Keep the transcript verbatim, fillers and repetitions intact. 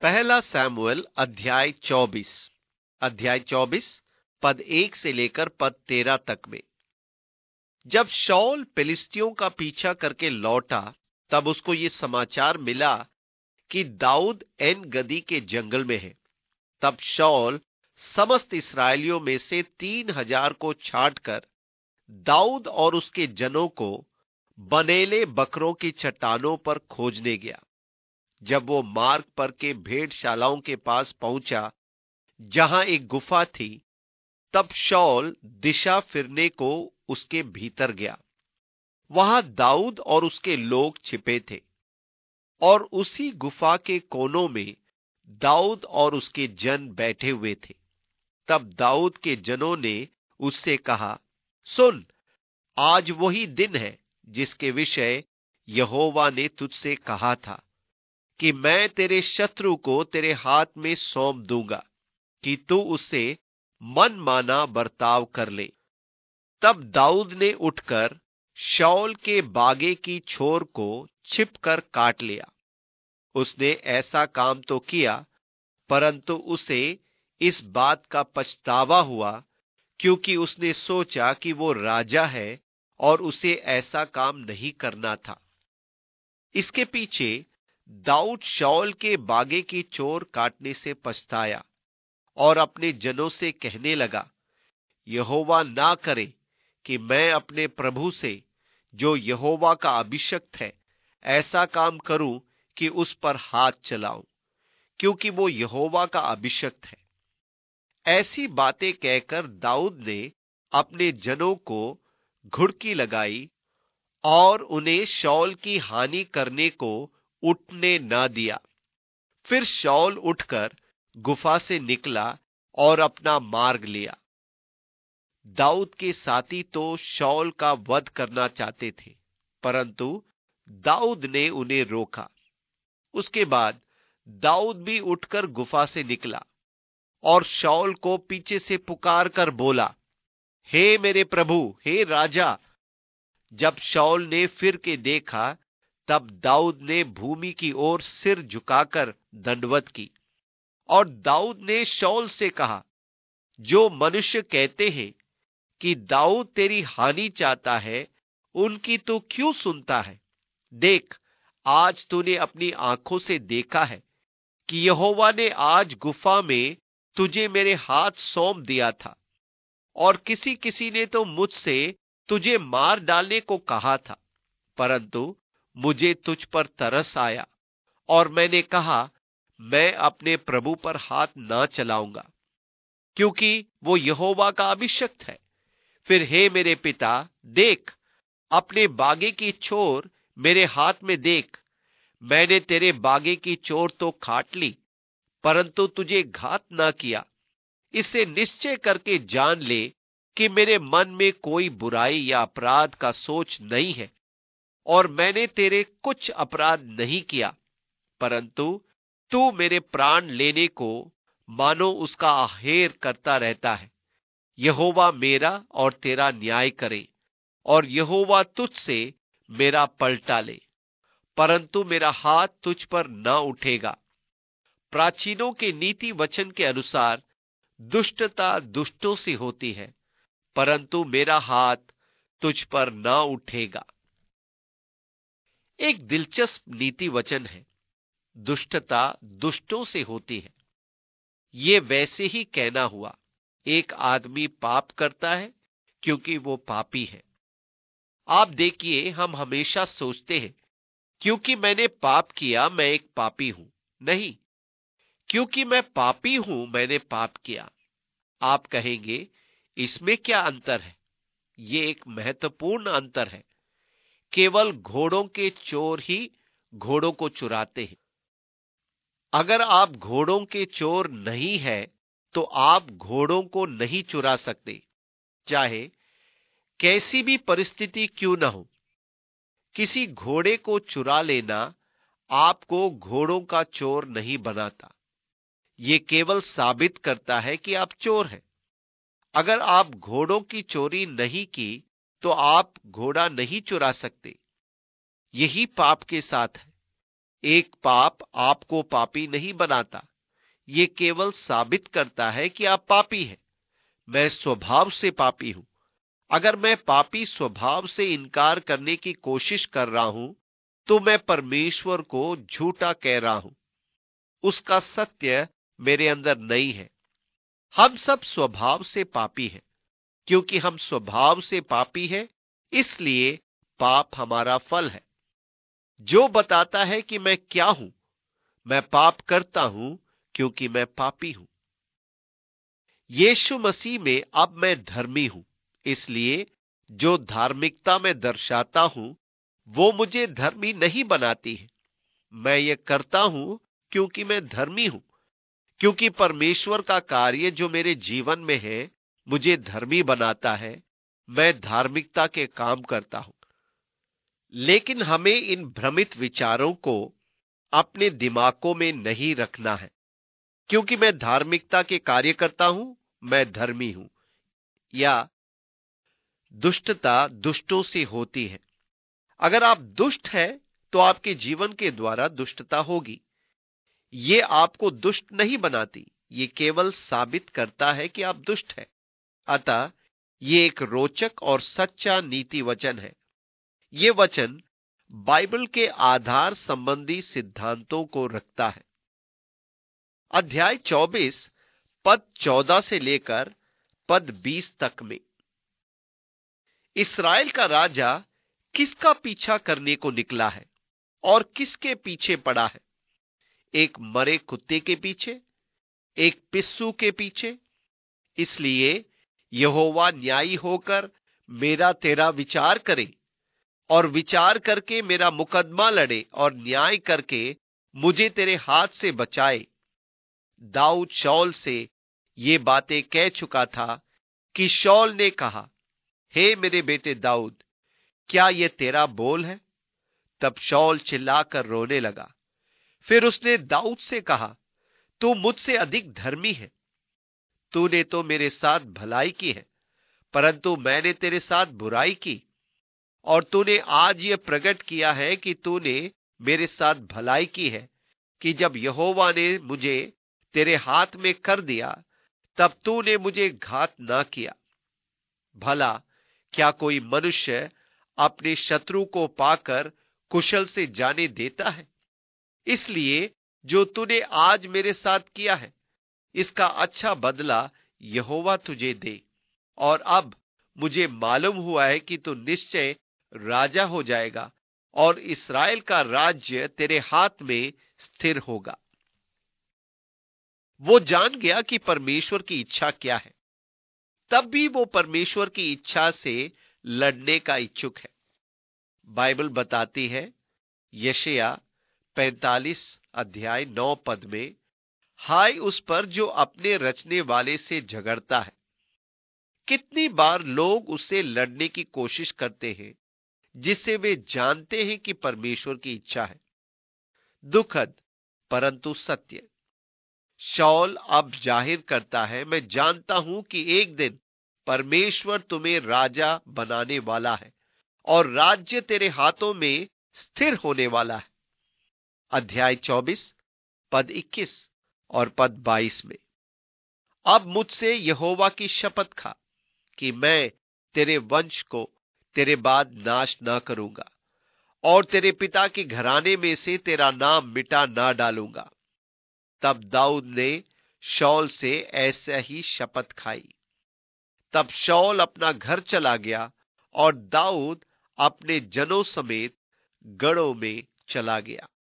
पहला सैमुएल अध्याय चौबीस अध्याय चौबीस पद एक से लेकर पद तेरह तक में। जब शाऊल फिलिस्तियों का पीछा करके लौटा, तब उसको ये समाचार मिला कि दाऊद एन गदी के जंगल में है। तब शाऊल समस्त इस्राएलियों में से तीन हजार को छांटकर दाऊद और उसके जनों को बनेले बकरों की चट्टानों पर खोजने गया। जब वो मार्ग पर के भेड़शालाओं के पास पहुंचा, जहां एक गुफा थी, तब शाऊल दिशा फिरने को उसके भीतर गया। वहां दाऊद और उसके लोग छिपे थे और उसी गुफा के कोनों में दाऊद और उसके जन बैठे हुए थे। तब दाऊद के जनों ने उससे कहा, सुन, आज वही दिन है जिसके विषय यहोवा ने तुझसे कहा था कि मैं तेरे शत्रु को तेरे हाथ में सौंप दूंगा कि तू उससे मनमाना बर्ताव कर ले। तब दाऊद ने उठकर शाऊल के बागे की छोर को छिपकर काट लिया। उसने ऐसा काम तो किया, परंतु उसे इस बात का पछतावा हुआ, क्योंकि उसने सोचा कि वो राजा है और उसे ऐसा काम नहीं करना था। इसके पीछे दाऊद शाऊल के बागे की चोर काटने से पछताया और अपने जनों से कहने लगा, यहोवा ना करे कि मैं अपने प्रभु से, जो यहोवा का अभिषिक्त है, ऐसा काम करूं कि उस पर हाथ चलाऊं, क्योंकि वो यहोवा का अभिषिक्त है। ऐसी बातें कहकर दाऊद ने अपने जनों को घुड़की लगाई और उन्हें शाऊल की हानि करने को उठने न दिया। फिर शाऊल उठकर गुफा से निकला और अपना मार्ग लिया। दाऊद के साथी तो शाऊल का वध करना चाहते थे, परंतु दाऊद ने उन्हें रोका। उसके बाद दाऊद भी उठकर गुफा से निकला और शाऊल को पीछे से पुकार कर बोला, हे मेरे प्रभु, हे राजा। जब शाऊल ने फिर के देखा, तब दाऊद ने भूमि की ओर सिर झुकाकर दंडवत की। और दाऊद ने शाऊल से कहा, जो मनुष्य कहते हैं कि दाऊद तेरी हानि चाहता है, उनकी तू क्यों सुनता है? देख, आज तूने अपनी आंखों से देखा है कि यहोवा ने आज गुफा में तुझे मेरे हाथ सौंप दिया था, और किसी किसी ने तो मुझसे तुझे मार डालने को कहा था, परंतु मुझे तुझ पर तरस आया और मैंने कहा, मैं अपने प्रभु पर हाथ ना चलाऊंगा, क्योंकि वो यहोवा का अभिषिक्त है। फिर हे मेरे पिता, देख, अपने बागे की छोर मेरे हाथ में देख। मैंने तेरे बागे की चोर तो काट ली, परंतु तुझे घात ना किया। इससे निश्चय करके जान ले कि मेरे मन में कोई बुराई या अपराध का सोच नहीं है, और मैंने तेरे कुछ अपराध नहीं किया, परंतु तू मेरे प्राण लेने को मानो उसका आहेर करता रहता है। यहोवा मेरा और तेरा न्याय करे, और यहोवा तुझसे मेरा पलटा ले, परंतु मेरा हाथ तुझ पर न उठेगा। प्राचीनों के नीति वचन के अनुसार दुष्टता दुष्टों से होती है, परंतु मेरा हाथ तुझ पर न उठेगा। एक दिलचस्प नीति वचन है, दुष्टता दुष्टों से होती है। ये वैसे ही कहना हुआ, एक आदमी पाप करता है क्योंकि वो पापी है। आप देखिए, हम हमेशा सोचते हैं, क्योंकि मैंने पाप किया मैं एक पापी हूं। नहीं, क्योंकि मैं पापी हूं मैंने पाप किया। आप कहेंगे, इसमें क्या अंतर है? ये एक महत्वपूर्ण अंतर है। केवल घोड़ों के चोर ही घोड़ों को चुराते हैं। अगर आप घोड़ों के चोर नहीं है, तो आप घोड़ों को नहीं चुरा सकते, चाहे कैसी भी परिस्थिति क्यों न हो। किसी घोड़े को चुरा लेना आपको घोड़ों का चोर नहीं बनाता। ये केवल साबित करता है कि आप चोर हैं। अगर आप घोड़ों की चोरी नहीं की, तो आप घोड़ा नहीं चुरा सकते। यही पाप के साथ है। एक पाप आपको पापी नहीं बनाता, ये केवल साबित करता है कि आप पापी हैं। मैं स्वभाव से पापी हूं। अगर मैं पापी स्वभाव से इनकार करने की कोशिश कर रहा हूं, तो मैं परमेश्वर को झूठा कह रहा हूं। उसका सत्य मेरे अंदर नहीं है। हम सब स्वभाव से पापी हैं। क्योंकि हम स्वभाव से पापी हैं, इसलिए पाप हमारा फल है। जो बताता है कि मैं क्या हूं, मैं पाप करता हूं क्योंकि मैं पापी हूं। यीशु मसीह में अब मैं धर्मी हूं, इसलिए जो धार्मिकता मैं दर्शाता हूं वो मुझे धर्मी नहीं बनाती है। मैं ये करता हूं क्योंकि मैं धर्मी हूं, क्योंकि परमेश्वर का कार्य जो मेरे जीवन में है मुझे धर्मी बनाता है। मैं धार्मिकता के काम करता हूं। लेकिन हमें इन भ्रमित विचारों को अपने दिमागों में नहीं रखना है। क्योंकि मैं धार्मिकता के कार्य करता हूं, मैं धर्मी हूं, या दुष्टता दुष्टों से होती है। अगर आप दुष्ट हैं तो आपके जीवन के द्वारा दुष्टता होगी। ये आपको दुष्ट नहीं बनाती, ये केवल साबित करता है कि आप दुष्ट हैं। अतः ये एक रोचक और सच्चा नीति वचन है। ये वचन बाइबल के आधार संबंधी सिद्धांतों को रखता है। अध्याय चौबीस पद चौदह से लेकर पद बीस तक में इस्राएल का राजा किसका पीछा करने को निकला है और किसके पीछे पड़ा है? एक मरे कुत्ते के पीछे, एक पिस्सू के पीछे। इसलिए यहोवा न्यायी होकर मेरा तेरा विचार करे और विचार करके मेरा मुकदमा लड़े और न्याय करके मुझे तेरे हाथ से बचाए। दाऊद शौल से ये बातें कह चुका था कि शौल ने कहा, हे मेरे बेटे दाऊद, क्या ये तेरा बोल है? तब शौल चिल्लाकर रोने लगा। फिर उसने दाऊद से कहा, तू मुझसे अधिक धर्मी है। तूने तो मेरे साथ भलाई की है, परंतु मैंने तेरे साथ बुराई की। और तूने आज यह प्रकट किया है कि तूने मेरे साथ भलाई की है, कि जब यहोवा ने मुझे तेरे हाथ में कर दिया, तब तूने मुझे घात ना किया। भला क्या कोई मनुष्य अपने शत्रु को पाकर कुशल से जाने देता है? इसलिए जो तूने आज मेरे साथ किया है, इसका अच्छा बदला यहोवा तुझे दे। और अब मुझे मालूम हुआ है कि तू निश्चय राजा हो जाएगा और इस्राएल का राज्य तेरे हाथ में स्थिर होगा। वो जान गया कि परमेश्वर की इच्छा क्या है, तब भी वो परमेश्वर की इच्छा से लड़ने का इच्छुक है। बाइबल बताती है, यशायाह पैंतालीस अध्याय नौ पद में, हाय उस पर जो अपने रचने वाले से झगड़ता है। कितनी बार लोग उससे लड़ने की कोशिश करते हैं जिससे वे जानते हैं कि परमेश्वर की इच्छा है। दुखद परंतु सत्य। शौल अब जाहिर करता है, मैं जानता हूं कि एक दिन परमेश्वर तुम्हें राजा बनाने वाला है और राज्य तेरे हाथों में स्थिर होने वाला है। अध्याय चौबीस पद इक्कीस और पद बाईस में, अब मुझसे यहोवा की शपथ खा कि मैं तेरे वंश को तेरे बाद नाश ना करूंगा और तेरे पिता के घराने में से तेरा नाम मिटा ना डालूंगा। तब दाऊद ने शौल से ऐसा ही शपथ खाई। तब शौल अपना घर चला गया और दाऊद अपने जनों समेत गढ़ों में चला गया।